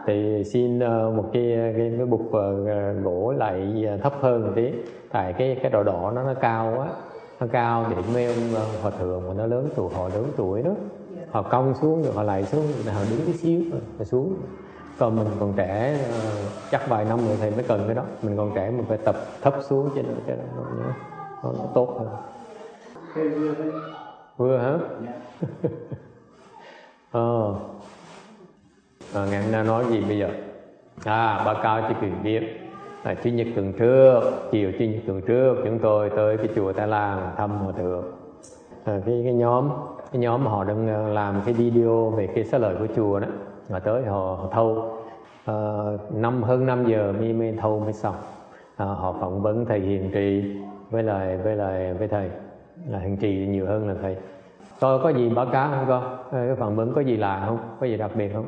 thì xin một cái bục gỗ lại thấp hơn một tí, tại cái đỏ đỏ nó cao quá, nó cao để mấy ông hòa thượng mà nó lớn tuổi, họ lớn tuổi đó, họ cong xuống rồi họ lại xuống, họ đứng tí xíu rồi xuống. Còn mình còn trẻ, chắc vài năm nữa thầy mới cần cái đó. Mình còn trẻ mình phải tập thấp xuống cho nó tốt hơn. Vừa hả? Ngày hôm nay nói gì bây giờ? Báo cáo cho quý vị biết. Chủ nhật tuần trước, chiều chủ nhật tuần trước, chúng tôi tới cái chùa Thái Lan thăm hòa thượng. Cái nhóm họ đang làm cái video về cái xá lợi của chùa đó. Mà tới họ thâu hơn 5 giờ mới thâu mới xong. Họ phỏng vấn thầy Hiền Trì với thầy là Hiền Trì nhiều hơn là thầy. Tôi có gì báo cáo không con? Cái phỏng vấn có gì lạ không? Có gì đặc biệt không?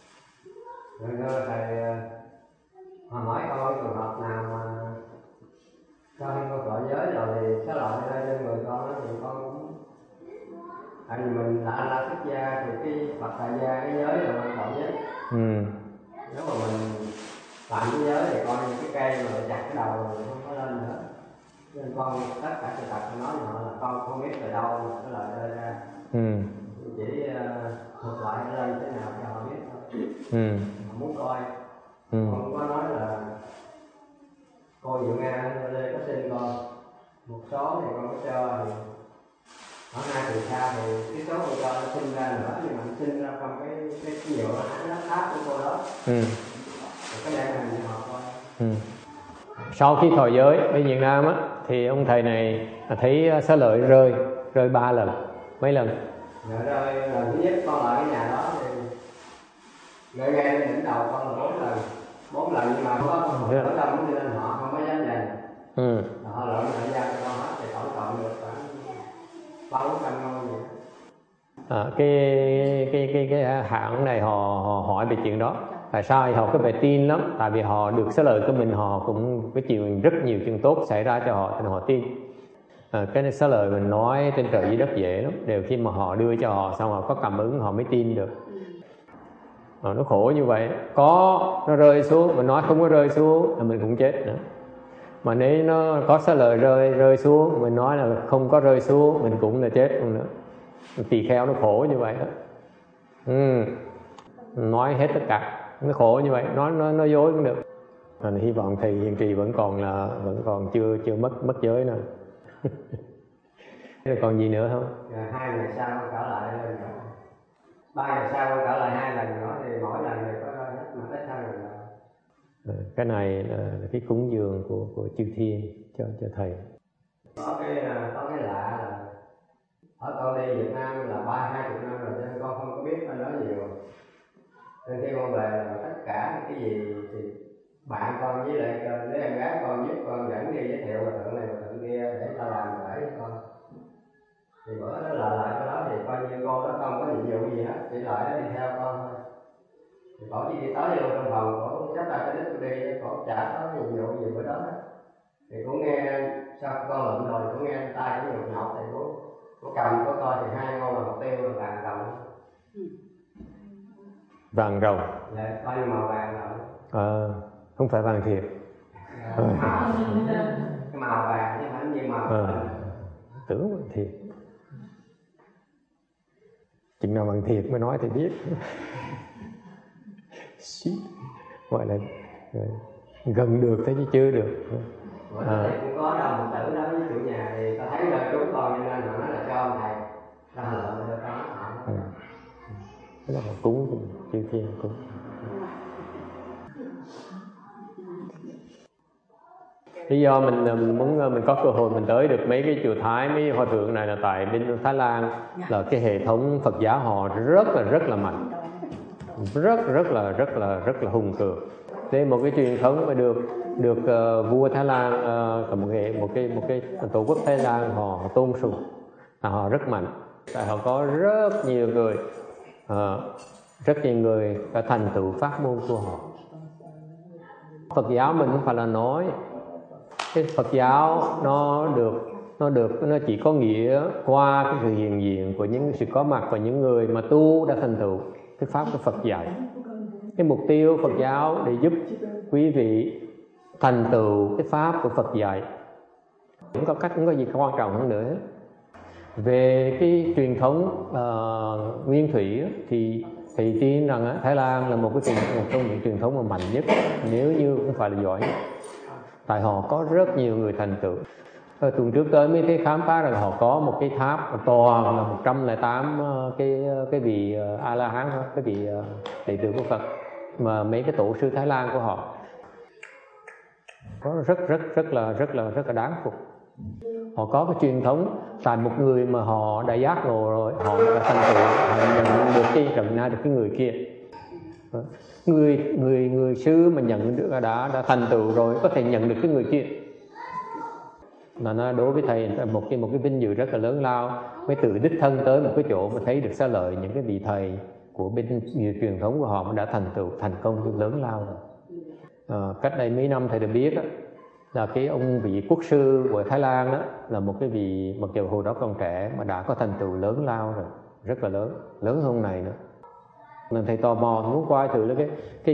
Thầy họ hỏi con trường hợp nào mà con tội giới rồi thì xá lợi lên trên người con đó, thì con cũng tại vì mình là xuất gia thì cái Phật tại gia cái giới là quan trọng nhất. Nếu mà mình phạm cái giới thì coi như cái cây mà chặt cái đầu rồi không có lên nữa, nên con tất cả sự thật nói với họ là con không biết từ đâu mà cái lời rơi ra. Chỉ thuật lại nó lên thế nào cho họ biết thôi. Họ muốn coi. Con có nói là cô Diệu Nga Lê có xin con một số thì con có cho, thì ở hai từ xa thì cái số của con nó sinh ra nữa, nhưng mà nó sinh ra trong cái nhiều nó tháp của cô đó. Cái này là họ coi. Sau khi thọ giới ở Việt Nam á, thì ông thầy này thấy xá lợi rơi 3 lần. Mấy lần? Rơi lần thứ nhất con lại cái nhà đó thì rơi ngay lên đỉnh đầu con là 4 lần, nhưng mà có ở trong cũng nên họ không có dám dành. Họ lộn lại ra cho con hết thì tổng cộng được khoảng 300-400 ngôi vậy. Cái hãng này họ hỏi về chuyện đó. Tại sao họ có vẻ tin lắm? Tại vì họ được xá lợi của mình, họ cũng có rất nhiều chuyện tốt xảy ra cho họ, nên họ tin. Cái xá lợi mình nói trên trời dưới đất dễ lắm, đều khi mà họ đưa cho họ xong họ có cảm ứng họ mới tin được. Nó khổ như vậy, nó rơi xuống, mình nói không có rơi xuống là mình cũng chết nữa. Mà nếu nó có xá lợi rơi xuống, mình nói là không có rơi xuống, mình cũng là chết luôn nữa. Tỳ kheo nó khổ như vậy đó. Nói hết tất cả, nó khổ như vậy, nó dối cũng được. Hy vọng thầy Hiền Trì vẫn còn chưa mất giới nữa. Rồi còn gì nữa không? 2 ngày sau trở lại lên nữa. 3 ngày sau trở lại 2 lần nữa thì mỗi lần thì có hết mà ít hơn lần nữa. Cái này là cái cúng dường của chư thiên cho thầy. Có cái lạ là ở con đi Việt Nam là 20 năm rồi, cho nên con không có biết bên đó nhiều. Nên khi con về là tất cả cái gì thì bạn con với lại đứa em gái con giúp con dẫn đi giới thiệu hòa thượng này hòa thượng kia để ta làm lễ cho con. Thì bữa đó lại cái đó thì coi như cô đó không có nhiệm vụ gì hết, chỉ lại đó đi theo con thôi. Thì cổ chỉ đi tới vô trong phòng, cổ chấp ra cái đích cô đi, cổ chả có nhiệm vụ gì bữa đó hết. Thì cổ nghe sao con lụm rồi, cổ nghe tay cổ nhột nhột thì cổ cầm cổ coi thì 2 ngôi là một tiêu là vàng rồng. Vàng rồng? Dạ, coi như màu vàng rồng. Không phải vàng thiệt. Cái màu vàng chứ không như màu tưởng vàng thiệt. Chừng nào vàng thiệt mới nói thì biết. Gọi là gần được thế chứ chưa được. Cũng có đâu một tử đó với chủ nhà thì ta thấy là chúng con cho nên là nói là cho ông thầy ta lợn cho con. Cái đó là cúng chư thiên cúng. Lý do mình muốn mình có cơ hội mình tới được mấy cái chùa Thái, mấy hòa thượng này là tại bên Thái Lan là cái hệ thống Phật giáo họ rất là mạnh, rất là hùng cường. Thế một cái truyền thống mà được vua Thái Lan một cái tổ quốc Thái Lan họ tôn sùng, họ rất mạnh. Tại họ có rất nhiều người đã thành tựu pháp môn của họ. Phật giáo mình không phải là nói cái Phật giáo nó chỉ có nghĩa qua cái sự hiện diện của những sự có mặt của những người mà tu đã thành tựu cái pháp của Phật dạy. cái mục tiêu Phật giáo để giúp quý vị thành tựu cái pháp của Phật dạy. Không có gì quan trọng hơn nữa. Về cái truyền thống nguyên thủy thì thầy tin rằng Thái Lan là một trong những truyền thống mà mạnh nhất, nếu như không phải là giỏi nhất. Tại họ có rất nhiều người thành tựu. Tuần trước tới mới thấy khám phá rằng họ có một cái tháp toàn là 108 cái vị A La Hán, cái vị đệ tử của Phật, mà mấy cái tổ sư Thái Lan của họ có rất là đáng phục. Họ có cái truyền thống tại một người mà họ đã giác ngộ rồi, họ đã thành tựu, họ nhận được cái người kia. Người sư mà nhận được đã thành tựu rồi có thể nhận được cái người kia. Mà nó đối với thầy một cái vinh dự rất là lớn lao, mới tự đích thân tới một cái chỗ mà thấy được xá lợi những cái vị thầy của bên nhiều truyền thống của họ mà đã thành tựu thành công lớn lao rồi. Cách đây mấy năm thầy được biết đó, là cái ông vị quốc sư của Thái Lan đó là một cái vị mặc dù hồi đó còn trẻ mà đã có thành tựu lớn lao rồi, rất là lớn hơn này nữa. Nên thầy tò mò muốn qua thử là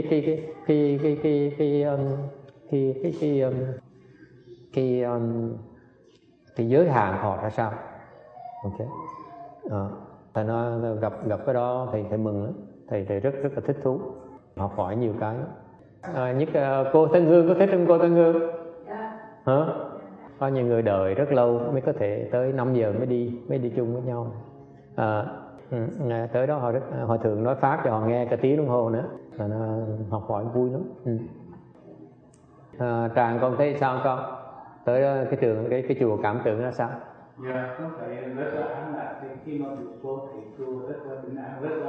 cái giới hạn họ ra sao. Ok. Thầy nói gặp cái đó thầy mừng lắm, thầy rất là thích thú, học hỏi nhiều cái. Nhất cô Tân Hương, có thích không cô Tân Hương? Hả? Có nhiều người đợi rất lâu mới có thể tới 5 giờ mới đi chung với nhau. Tới đó họ thường nói pháp cho họ nghe cả tiếng đồng hồ nữa, là nó học hỏi vui lắm. Tràng con thấy sao con? Tới cái trường cái chùa Cảm Tưởng là sao? Dạ, con thấy rất là an lạc. Khi mà được cô thầy chùa rất là bình an, rất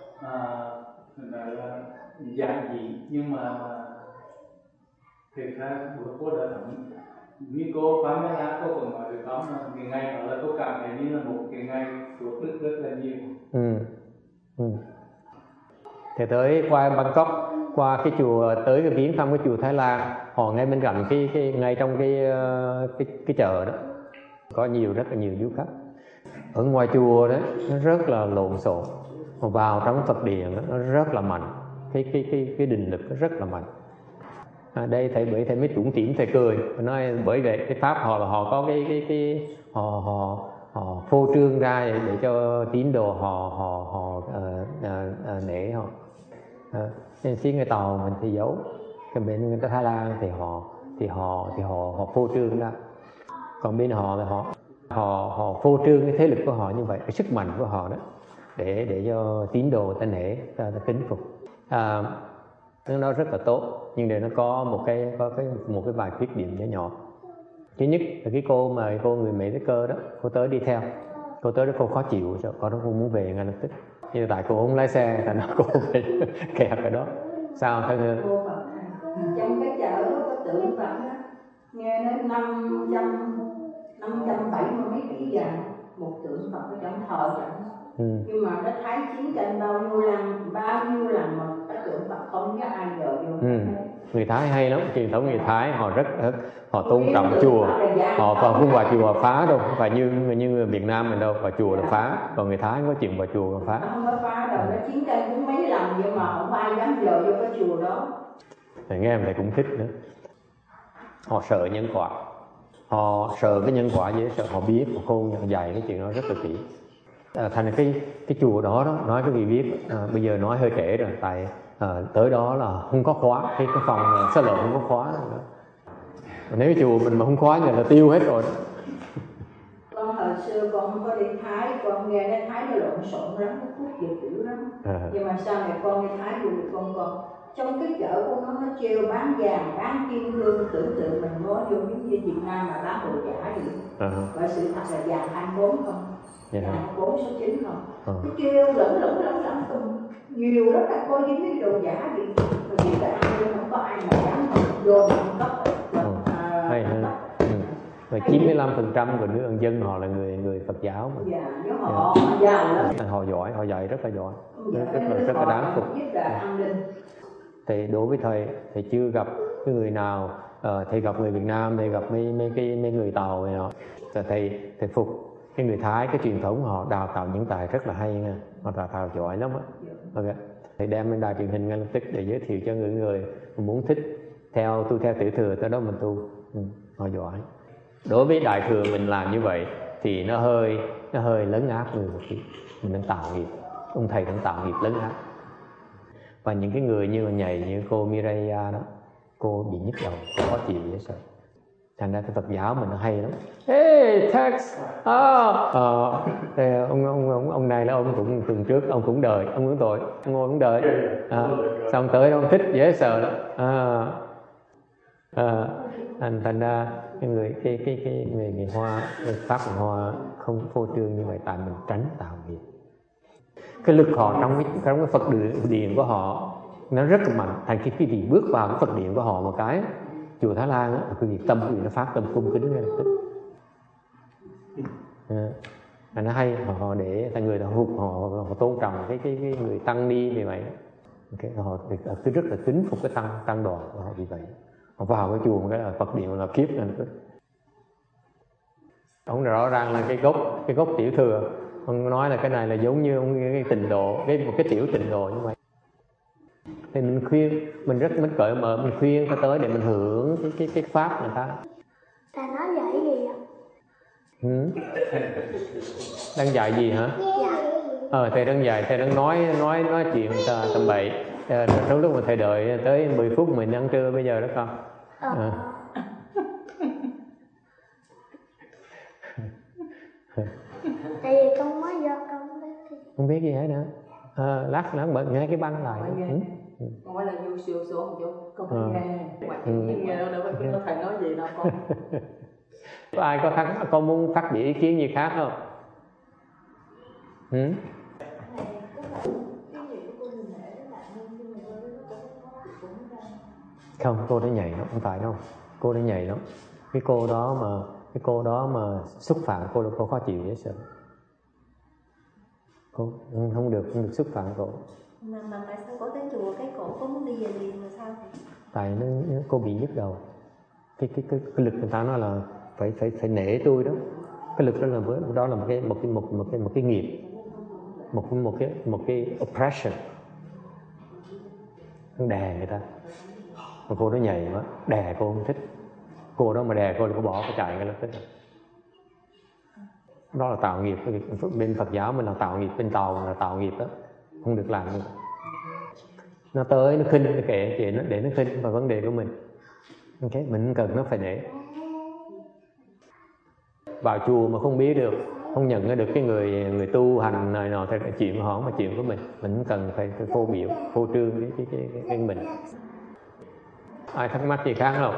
là giản dị, nhưng mà thực ra bữa cô đã thẳng như cô Phan Đăng Á, cô còn nói được đó, cái ngày đó là cô cảm thấy như là một cái ngày phước đức rất là nhiều. Thì tới qua Bangkok, qua cái chùa, tới cái viếng thăm cái chùa Thái Lan, họ ngay bên cạnh cái ngay trong cái chợ đó có rất là nhiều du khách. Ở ngoài chùa đó nó rất là lộn xộn, mà vào trong Phật điện đó, nó rất là mạnh, cái định lực nó rất là mạnh. Đây thầy mới tủm tỉm thầy cười, nói bởi vậy cái pháp họ là họ có họ phô trương ra để cho tín đồ họ nể họ. Nên phía người Tàu mình thì giấu, cái bên người Thái Lan thì họ phô trương ra, còn bên họ là họ phô trương cái thế lực của họ như vậy, cái sức mạnh của họ đó, để cho tín đồ ta nể, ta kính phục. Nó rất là tốt, nhưng để nó có một cái vài khuyết điểm nhỏ. Thứ nhất là cái cô người Mỹ cái cơ đó, cô tới đi theo, cô tới đó cô khó chịu, cô nó không muốn về ngay lập tức. Nhưng tại cô không lái xe, thành nó cô phải kẹt ở đó. Sao thưa Hương? Trong cái chợ có tượng Phật đó, nghe nói 570 mấy kỷ vàng một tượng Phật ở trong thờ chẳng. Nhưng mà nó thấy chiến tranh bao nhiêu lần mà cái tượng Phật không có ai dời vô. Người Thái hay lắm, truyền thống người Thái họ tôn trọng chùa, họ không vào chùa phá đâu, không phải như Việt Nam mình đâu, vào chùa là phá, còn người Thái có chuyện vào chùa là phá. Không có phá đâu, nó chiến tranh cũng mấy lần nhưng mà không ai dám dời vô cái chùa đó. Thầy nghe thầy cũng thích nữa. Họ sợ nhân quả, họ sợ cái nhân quả dễ sợ, họ biết, họ khôn nhận dạy cái chuyện đó rất là kỹ. Thành cái chùa đó nói cái gì biết, bây giờ nói hơi trễ rồi, tại tới đó là không có khóa, cái phòng xá lợi không có khóa nữa. Nếu chùa mình mà không khóa thì là tiêu hết rồi. Con hồi xưa con không có đi Thái, con nghe cái Thái nó lộn xộn lắm, nó phút dữ dữ lắm. Nhưng mà sau này con đi Thái rồi con trong cái chợ của nó treo bán vàng, bán kim cương, tưởng tượng mình nói vô giống như Việt Nam mà bán đồ giả vậy. Và sự thật là vàng 24 không? Vàng 4 số 9 không? Nó treo lẫn nhiều lắm là coi như cái đồ giả vậy. Mà chỉ là không có ai mà dám vô mà không cấp. Hay hơn. Và 95% của nước dân họ là người Phật giáo mà. Dạ, nếu họ giàu lắm. Họ giỏi, họ dạy rất là giỏi, rất là đáng phục. Thì đối với thầy chưa gặp cái người nào, thầy gặp người Việt Nam, thầy gặp mấy người Tàu này nọ, thầy phục cái người Thái, cái truyền thống họ đào tạo những tài rất là hay nha, họ đào tạo giỏi lắm á. Ok. Thầy đem lên đài truyền hình ngay lập tức để giới thiệu cho những người muốn thích tu theo tiểu thừa, tới đó mình tu. Họ giỏi. Đối với đại thừa mình làm như vậy thì nó hơi lấn áp người một tí. Mình đang tạo nghiệp, ông thầy đang tạo nghiệp lấn áp. Và những cái người như nhầy như cô Mireya đó, cô bị nhức đầu, cô khó chịu dễ sợ. Thành ra cái Phật giáo mình nó hay lắm. Hey, text. Ông này là ông cũng tuần trước ông cũng đợi, ông cũng tội, ông ngồi cũng đợi. Xong tới ông thích dễ sợ lắm. Thành ra cái người Hoa, người Pháp người Hoa không phô trương như vậy, tại mình tránh tạo nghiệp. Cái lực họ trong cái Phật điện của họ nó rất là mạnh. Thành khi quý vị bước vào cái Phật điện của họ một cái, chùa Thái Lan á, quý vị nó phát tâm cung kính ngay lập tức. Nó hay, họ để người họ tôn trọng cái người tăng ni như vậy. Họ cứ rất là kính phục cái tăng đoàn của họ vì vậy. Họ vào cái chùa một cái là Phật điện là kiếp lên. Ông rõ ràng là cái gốc tiểu thừa. Ông nói là cái này là giống như cái tịnh độ, một cái tiểu tịnh độ như vậy. Thì mình khuyên, mình rất cởi mở, mình khuyên ta tới để mình hưởng cái pháp người ta. Thầy nói dạy gì ạ? Đang dạy gì hả? Dạ. Thầy đang dạy, thầy đang nói chuyện tầm bậy. Trong lúc mà thầy đợi tới 10 phút mình ăn trưa bây giờ đó con. Tại vì con mới vô con không biết gì hết nữa. Lát bật nghe cái băng lại. Con phải là vô siêu số một chút, con phải nghe. Ngoại nghe đâu có thầy nói gì đâu con. Có ai có thắc mắc, con muốn phát biểu ý kiến gì khác không? Không, cô đã nhảy lắm, không phải đâu. Cô đã nhảy lắm. Cái cô đó mà xúc phạm cô khó chịu dễ sợ. Cô không được xúc phạm cô. Mà tại sao cổ tới chùa cái cổ có muốn đi về liền rồi sao? Tại cô bị nhức đầu. Cái lực người ta nói là phải nể tôi đó. Cái lực đó là một cái nghiệp, một cái oppression. Nó đè người ta. Mà cô đó nhảy quá, đè cô không thích. Cô đó mà đè cô thì cô bỏ, cô chạy ngay lập tức. Đó là tạo nghiệp. Bên Phật giáo mình là tạo nghiệp, bên Tàu là tạo nghiệp đó, không được làm như vậy. Nó tới, nó khinh, nó kệ chuyện nó để nó khinh vào vấn đề của mình. Mình cần nó phải để. Vào chùa mà không biết được, không nhận được cái người tu hành này nọ, thì chuyện của họ mà chuyện của mình không cần phải phô biểu, phô trương cái mình. Ai thắc mắc gì khác không?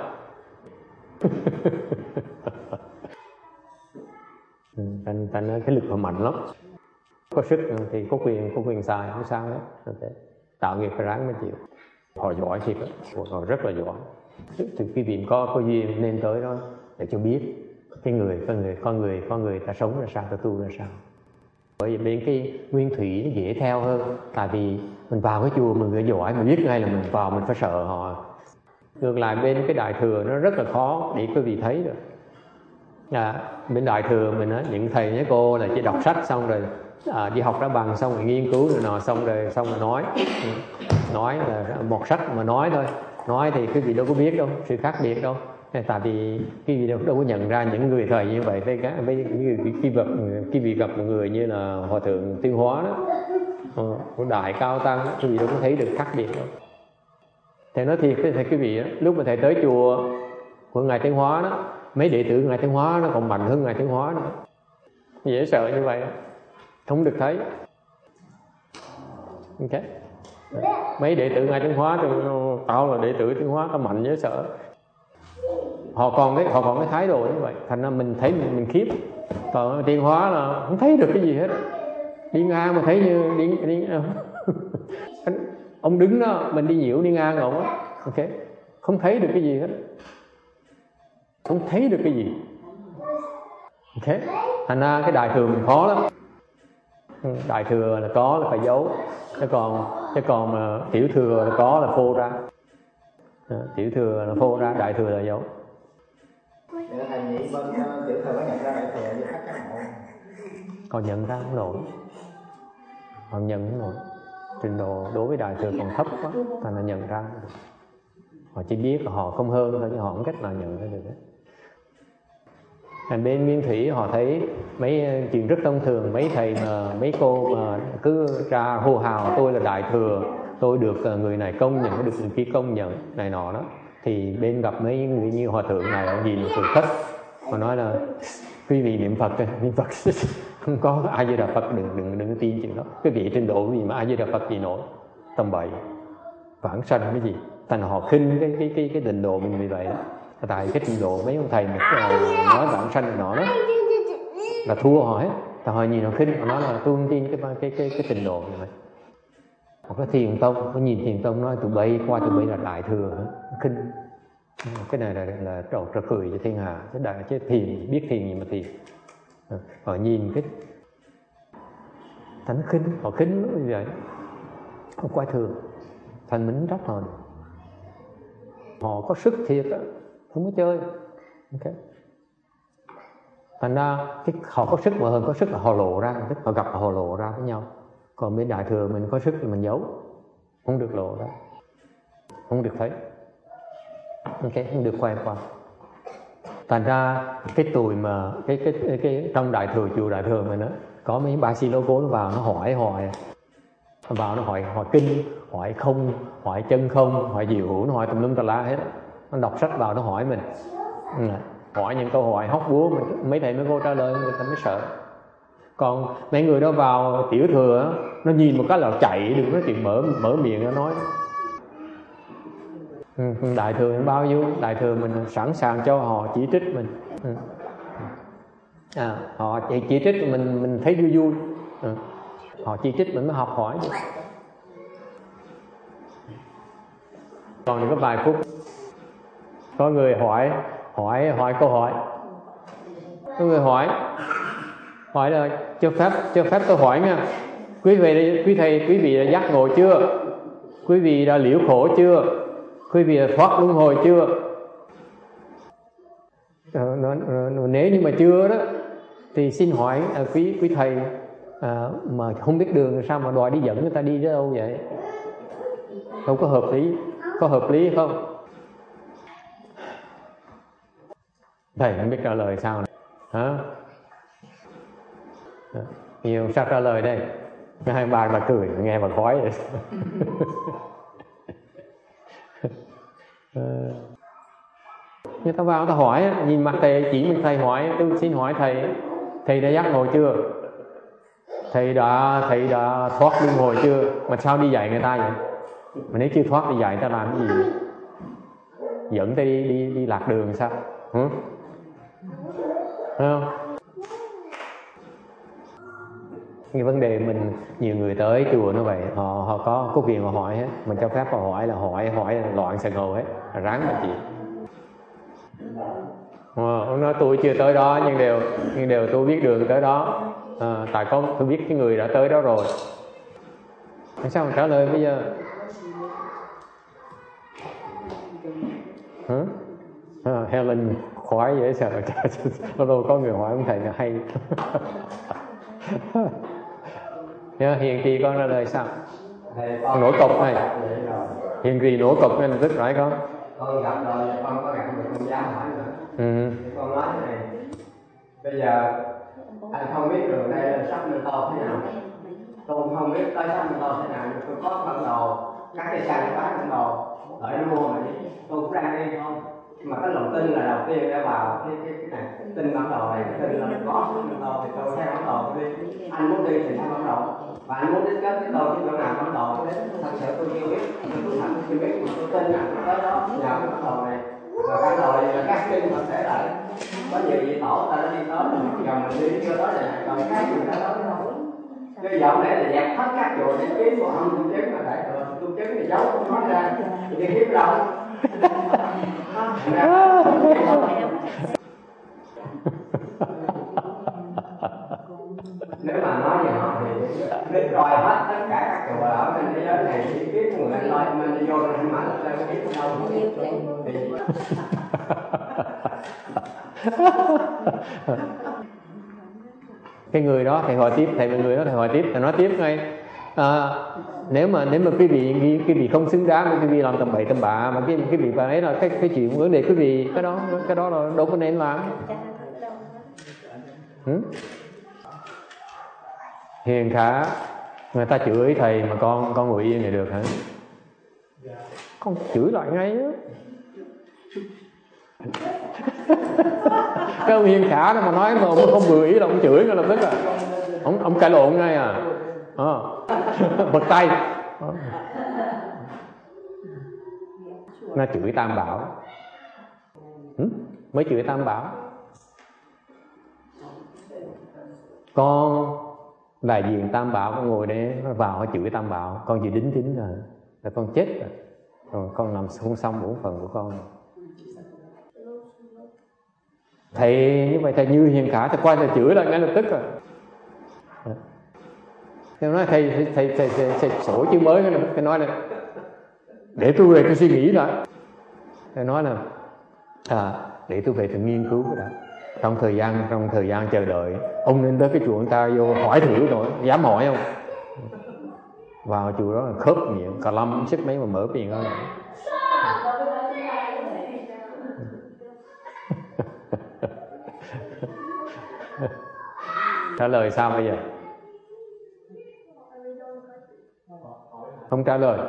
Thành cái lực họ mạnh lắm. Có sức thì có quyền xài, không sao hết. Okay. Tạo nghiệp phải ráng mới chịu. Họ giỏi thiệt, họ rất là giỏi. Thì quý vị có duyên nên tới đó để cho biết con người ta sống ra sao, ta tu ra sao. Bởi vì bên cái nguyên thủy nó dễ theo hơn. Tại vì mình vào cái chùa mình người giỏi, mình biết ngay là mình vào mình phải sợ họ. Ngược lại bên cái đại thừa nó rất là khó để quý vị thấy được. Bên đại thừa mình á, những thầy với cô là chỉ đọc sách xong rồi đi học ra bằng xong rồi nghiên cứu rồi nọ xong rồi nói là một sách mà nói thôi. Nói thì quý vị đâu có biết đâu sự khác biệt đâu. Tại vì quý vị đâu có nhận ra những người thầy như vậy với quý vị gặp một người như là Hòa thượng Tiêu Hóa đó, đại cao tăng đó, quý vị đâu có thấy được khác biệt đâu. Thầy nói thiệt với thầy quý vị đó, lúc mà thầy tới chùa của Ngài Tiến Hóa đó, mấy đệ tử Ngài Tiến Hóa nó còn mạnh hơn Ngài Tiến Hóa nữa. Dễ sợ như vậy không được thấy. Okay. Mấy đệ tử Ngài Tiến Hóa thì tao là đệ tử Tiến Hóa, tao mạnh dễ sợ. Họ còn cái thái độ như vậy, thành ra mình thấy mình khiếp. Còn Tiến Hóa là không thấy được cái gì hết. Đi ngang mà thấy như đi ông đứng đó, mình đi nhiễu đi ngang rồi á. Ok, không thấy được cái gì hết. Không thấy được cái gì. Ok, thành ra cái đại thừa mình khó lắm. Đại thừa là có là phải giấu, chứ còn mà tiểu thừa là có là phô ra. Tiểu thừa là phô ra, đại thừa là giấu. Thầy nghĩ bên tiểu thừa có nhận ra đại thừa như khác cái nào? Còn nhận ra không nổi. Còn nhận không nổi. trình độ đối với Đại Thừa còn thấp quá, thành là nhận ra. Họ chỉ biết là họ không hơn thôi chứ họ không cách nào nhận ra được. Bên Nguyên Thủy họ thấy mấy chuyện rất thông thường, mấy thầy mà mấy cô mà cứ ra hô hào tôi là Đại Thừa, tôi được người này công nhận, được người kia công nhận này nọ đó, thì bên gặp mấy người như hòa thượng này ông nhìn cười thất, họ nói là quý vị niệm Phật, không có A Di Đà Phật, đừng tin chuyện đó. Quý vị trình độ gì mà A Di Đà Phật gì nổi, tầm bậy, vãng sanh cái gì, thành họ khinh cái trình độ mình vì vậy đó. Tại cái trình độ mấy ông thầy mà nói vãng sanh nọ đó là thua họ hết, tại họ nhìn họ khinh, họ nói là tôi không tin cái trình độ này. Họ có Thiền Tông, có nhìn Thiền Tông nói tụi bay qua tụi bay là Đại Thừa, khinh. Cái này là trò cười cho thiên hạ, chứ thiền biết thiền gì mà thiền. Họ nhìn cái thành khinh, họ khinh nó như vậy, không quay thường, thành mình trách họ được. Họ có sức thiệt á, không có chơi. Okay. Thành ra họ có sức mà hơn có sức là họ lộ ra, tức họ gặp là họ lộ ra với nhau. Còn bên Đại Thừa mình có sức thì mình giấu, không được lộ ra, không được thấy, okay, không được khoe qua. Thành ra cái tuổi mà cái trong Đại Thừa, chùa Đại Thừa mình đó, có mấy ba si lô cố nó vào, nó hỏi vào, nó hỏi kinh, hỏi không, hỏi chân không, hỏi diệu hữu, nó hỏi tùm lum tà la hết. Nó đọc sách vào nó hỏi mình, hỏi những câu hỏi hóc búa, mấy thầy mấy cô trả lời người ta mới sợ. Còn mấy người đó vào tiểu thừa, nó nhìn một cái là chạy, đừng nói chuyện mở miệng nó nói. Đại Thừa mình bao nhiêu, Đại Thừa mình sẵn sàng cho họ chỉ trích mình. Họ chỉ trích mình thấy vui vui. Họ chỉ trích mình mới học hỏi chứ. Còn có vài phút, có người hỏi câu hỏi. Có người hỏi là cho phép tôi hỏi nha. Quý vị đã giác ngộ chưa? Quý vị đã liễu khổ chưa? Quý vị đã thoát luân hồi chưa? Nếu như mà chưa đó thì xin hỏi quý thầy mà không biết đường sao mà đòi đi dẫn người ta đi đến đâu vậy? Không có hợp lý. Có hợp lý không? Thầy không biết trả lời sao này. Hả? Nhiều sao trả lời đây? Hai bà cười, nghe bà khói vậy. Người ta vào ta hỏi, nhìn mặt thầy, chỉ mình thầy hỏi, tôi xin hỏi thầy đã giác ngộ chưa? Thầy đã thoát luân hồi chưa? Mà sao đi dạy người ta vậy? Mà nếu chưa thoát đi dạy người ta làm cái gì? Dẫn ta đi lạc đường sao? Thấy không? Cái vấn đề mình nhiều người tới chùa nó vậy, họ có quyền họ hỏi hết, mình cho phép họ hỏi là hỏi loạn sần hồ hết, ráng mà chị. Ông nói tôi chưa tới đó nhưng đều tôi biết đường tới đó, tại tôi biết cái người đã tới đó rồi. Sao mà trả lời bây giờ? Helen khoái dễ sợ. Lâu có người hỏi ông thầy là hay. Hiền trì con ra lời sao? Con nổi cục này. Hiền trì nổi cục nên tức phải con. Con gặp rồi, con có gặp được con giáo hỏi nữa. Con nói thế này, bây giờ anh không biết đường đây là sắp Mê Tô thế nào. Tôi không biết tới sắp Mê Tô thế nào, tôi có bản đồ, các cái xe bán bản đồ, ở nó mua mà đi, tôi cũng đang đi thôi. Mà cái lòng tin là đầu tiên để vào cái này, tin bản đồ này, tin là có Mê Tô thì tôi theo bản đồ tôi đi. Anh muốn đi thì theo bản đồ, và anh muốn đến kết với tôi chứ chỗ nào bản đồ tôi đến. Thật sự tôi chưa biết, tôi thật chưa biết mà tôi tin là tới đó nhờ cái bản đồ này. Và bản đồ này là các kinh Phật để lại, có nhiều vị tổ ta đã đi tới rồi, giờ mình đi chưa tới này, còn khác gì đã tới đâu. Chứ dạo này là dẹp hết các chùa để kiếm một ông tu chứng mà Đại Thừa, tu chứng thì giấu không nói ra, thì đi kiếm đâu. Nếu mà nói về họ thì biết rồi hết tất cả các chùa ở trên thế giới này chỉ biết người anh nói mình đi vô mình mãi là sao biết đâu thì cái người đó thầy hỏi tiếp, thầy nói tiếp ngay Nếu mà quý vị nghĩ quý vị không xứng đáng, quý vị làm tầm bậy tầm bạ, mà quý vị phải ấy là cái chuyện vấn đề quý vị, cái đó là đâu có nên làm. Hiền Khả, người ta chửi thầy mà con ngồi yên này được hả? Con chửi lại ngay á. Cái ông Hiền Khả đó mà nói mà ông không vừa ý là ông chửi ngay lập tức à. Ông cãi lộn ngay à. Bật tay. Nó chửi Tam Bảo. Mới chửi Tam Bảo. Con đại diện Tam Bảo, con ngồi đây nó vào chửi Tam Bảo, con chỉ đính chính rồi là con chết rồi con làm không xong bổn phận của con. Thầy như vậy thầy như Hiền Khả, thầy quay thầy chửi lại ngay lập tức rồi. Thầy nói thầy sổ chữ mới, thầy nói là để tôi về tôi suy nghĩ lại. Thầy nói là để tôi về tôi nghiên cứu đã. Trong thời gian chờ đợi, ông nên tới cái chùa ông ta vô hỏi thử rồi, dám hỏi không? Vào chùa đó là khớp miệng, cả lâm xích mấy mà mở miệng đó. Trả lời sao bây giờ? Không trả lời.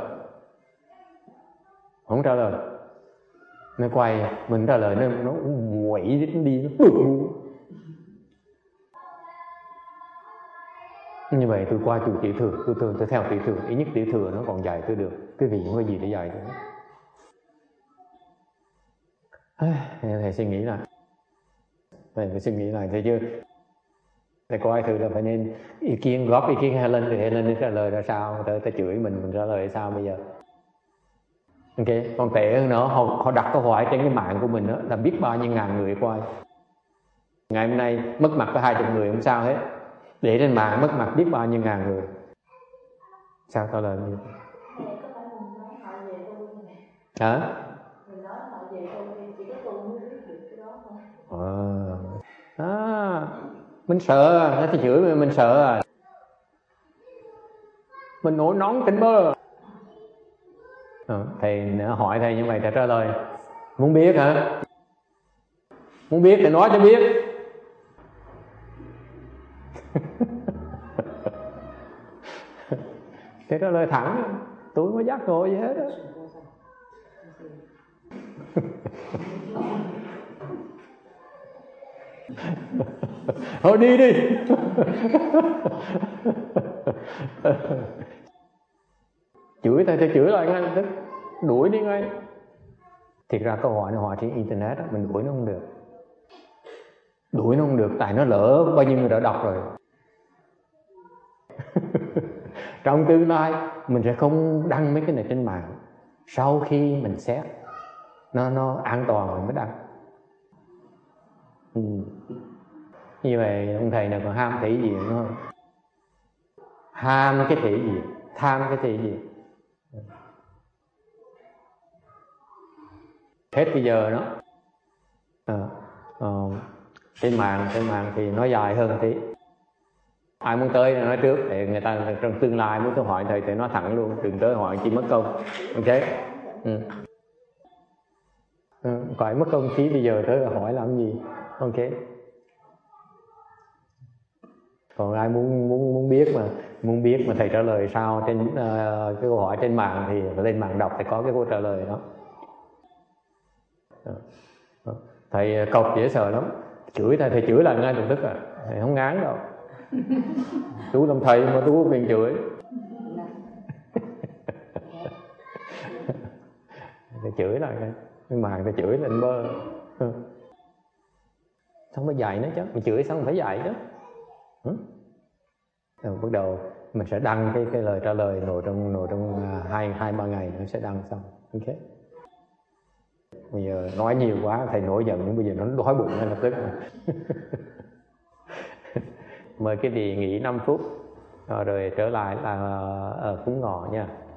Không trả lời. Nó quay, mình trả lời nó quậy đi, nó bực ngu. Như vậy tôi qua chùa Tiểu Thừa, tôi theo Tiểu Thừa, ít nhất Tiểu Thừa nó còn dạy tôi được. Cái vị không có gì để dạy tôi. Thầy suy nghĩ lại. Thầy phải suy nghĩ lại, thấy chưa? Thầy coi thử là phải nên góp ý kiến Helen, thì Helen trả lời ra sao? Ta chửi mình trả lời sao bây giờ? Ok, còn tệ hơn nữa, họ đặt câu hỏi trên cái mạng của mình đó, là biết bao nhiêu ngàn người coi. Ngày hôm nay mất mặt có 20 người không sao hết, để trên mạng mất mặt biết bao nhiêu ngàn người. Sao trả lời như hả? Mình sợ nó thì chửi mình sợ mình nổi nóng tỉnh bơ. Thầy hỏi thầy như vậy thầy trả lời muốn biết hả? Muốn biết thì nói cho biết. Thầy trả lời thẳng, tôi có giác ngộ gì hết á. Thôi đi. Chửi thầy chửi lại ngay tức đuổi đi ngay. Thiệt ra câu hỏi nó hỏi trên internet đó, mình đuổi nó không được. Đuổi nó không được tại nó lỡ bao nhiêu người đã đọc rồi. Trong tương lai mình sẽ không đăng mấy cái này trên mạng. Sau khi mình xét nó an toàn mình mới đăng. Như vậy ông thầy này còn ham thể gì nữa không? Ham cái thể gì? Tham cái thể gì? Hết bây giờ đó. Trên mạng thì nói dài hơn tí. Ai muốn tới nói trước để người ta trong tương lai muốn tôi hỏi thầy thì nói thẳng luôn, đừng tới hỏi chỉ mất công. Ok. Khỏi mất công phí bây giờ tới hỏi làm gì. Ok. Còn ai muốn biết mà thầy trả lời sao trên cái câu hỏi trên mạng thì lên mạng đọc thì có cái câu trả lời đó. Thầy cọc dễ sợ lắm, chửi thầy chửi lại ngay lập tức à, thầy không ngán đâu. Chú làm thầy mà tôi có quyền chửi. Thầy chửi lại cái mạng thầy chửi lên bơ. Xong phải dạy nữa chứ, mình chửi xong phải dạy chứ. Rồi bắt đầu mình sẽ đăng cái lời trả lời nội trong 2-3 ngày nó sẽ đăng xong. Ok. Bây giờ nói nhiều quá thầy nổi giận, nhưng bây giờ nó đói bụng ngay lập tức. Mời cái vị nghỉ 5 phút rồi trở lại là ở cúng ngọ nha.